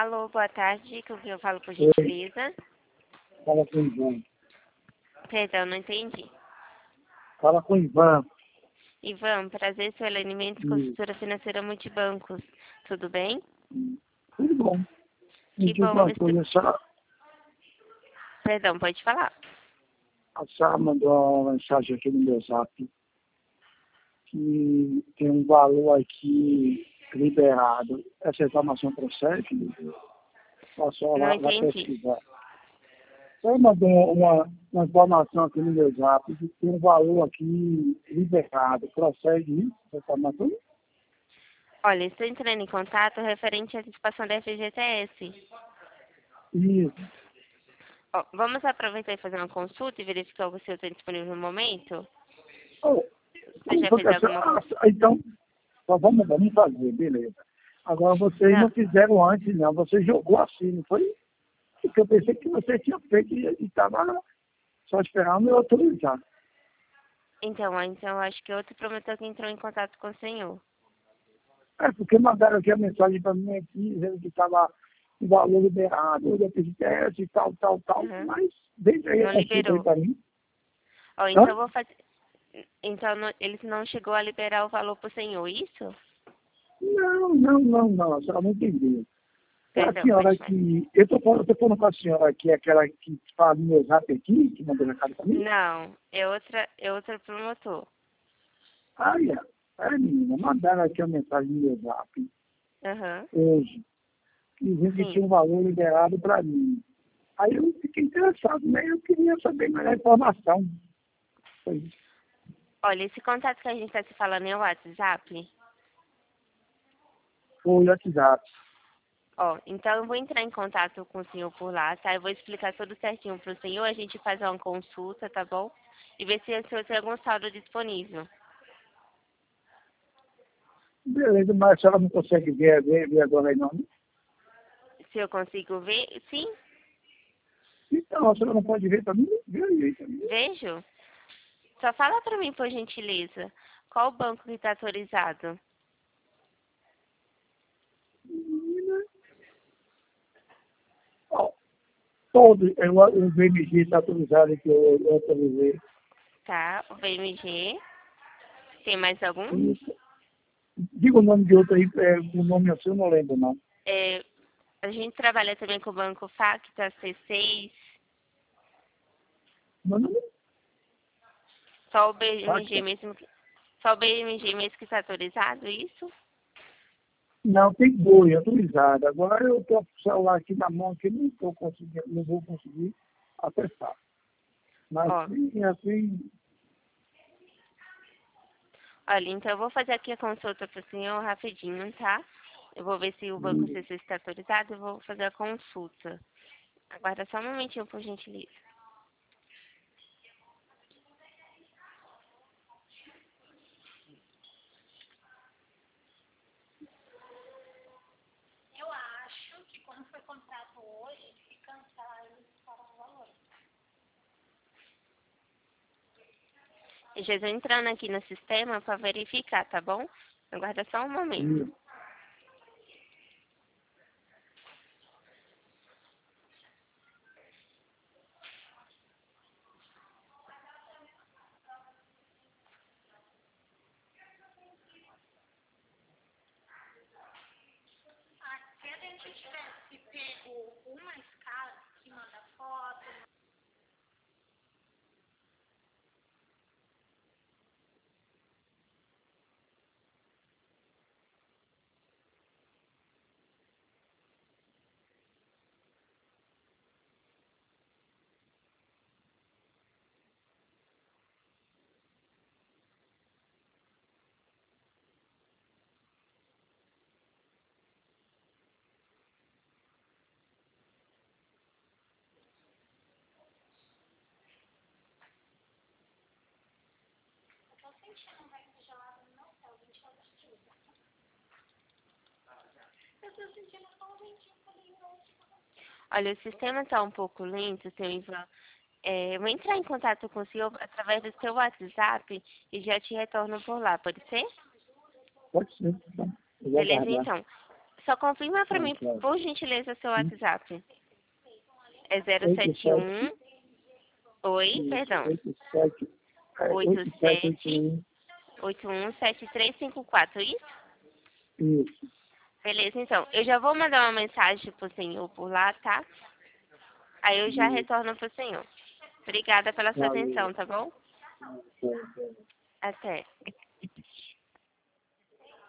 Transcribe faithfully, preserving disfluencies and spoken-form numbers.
Alô, boa tarde, com quem eu falo por Oi, gentileza? fala com o Ivan. Perdão, não entendi. Fala com o Ivan. Ivan, prazer, sou Helene Mendes, E, consultora financeira Multibancos. Tudo bem? e, tudo bom. Me Que diz bom, uma estou... coisa, a senhora, Perdão, pode falar. a senhora mandou uma mensagem aqui no meu zap que tem um valor aqui liberado. Essa informação procede? Ou a senhora Não vai, vai entendi. pesquisar? Você mandou uma, uma informação aqui no meu zap que tem um valor aqui liberado. Procede isso? Essa informação? Olha, estou entrando em contato referente à antecipação da F G T S. Isso. Ó, vamos aproveitar e fazer uma consulta e verificar o que o senhor tem disponível no momento? Oh, Você como já foi fez que a alguma senhora... consulta? Ah, então, só vamos, vamos fazer, beleza. Agora, vocês Não, não fizeram antes, não. Você jogou assim, não foi? Porque eu pensei que você tinha feito e estava só esperando eu autorizar. então, então acho que outro promotor que entrou em contato com o senhor. É, porque mandaram aqui a mensagem para mim aqui, dizendo que estava o valor liberado, eu fiz teste e tal, tal, tal, Uhum. mas desde aí a Não consulta aí liberou. para mim. Ó, então Hã? eu vou fazer... Então, não- eles não chegou a liberar o valor para o senhor, isso? Não, não, não, não, a senhora não entendeu. É a Perdão, senhora pode mais. que. Eu estou falando, eu tô falando com a senhora que é aquela que fala no meu zap aqui, que mandou recado para mim. Não, é outra, é outro promotor. Ah, é. É, menina, mandaram aqui a mensagem no meu zap Aham, hoje, dizendo que tinha sim. um valor liberado para mim. Aí eu fiquei interessado, né? Eu queria saber mais a informação. Foi isso. Olha, esse contato que a gente está se falando é o WhatsApp? Foi o WhatsApp. Ó, então eu vou entrar em contato com o senhor por lá, tá? Eu vou explicar tudo certinho pro senhor, a gente faz uma consulta, tá bom? E ver se o senhor tem algum saldo disponível. Beleza, mas a senhora não consegue ver, ver, ver agora aí não. Né? Se eu consigo ver, sim, Então, a senhora não pode ver para mim? Vê aí também. vejo. Só fala pra mim, por gentileza, qual o banco que está autorizado? Ó, todo, eu, o B M G está autorizado que eu, eu autorizei. Tá, o B M G. Tem mais algum? Isso. Diga o nome de outro aí, é, o nome assim eu não lembro, não. É, a gente trabalha também com o banco Facta, C seis, Meu nome só o é Facta. B M G mesmo, que- só o B M G mesmo que está autorizado, isso? Não, tem boi autorizado. Agora eu estou com o celular aqui na mão, que não estou conseguindo, não vou conseguir acessar. Mas Ó, sim, assim, olha, então eu vou fazer aqui a consulta para o senhor rapidinho, tá? Eu vou ver se o banco C seis está autorizado, eu vou fazer a consulta. Aguarda só um momentinho, por gentileza. Eu já estou entrando aqui no sistema para verificar, tá bom? Aguarda só um momento. sim. Olha, o sistema está um pouco lento, seu Ivan. É, eu vou entrar em contato com o senhor através do seu WhatsApp e já te retorno por lá, pode ser? Pode ser, tá? Eu vou Beleza, aguardar. então. Só confirma para Ah, mim, claro. por gentileza, seu Hum? WhatsApp. É zero oito sete sete, um. Oi, isso, perdão. oito sete, é, oito oito sete oito sete um, oito um sete três cinco quatro, isso? isso. Beleza, então. Eu já vou mandar uma mensagem pro senhor por lá, tá? Aí eu já Isso. retorno pro senhor. Obrigada pela sua Valeu. atenção, tá bom? Valeu. Até.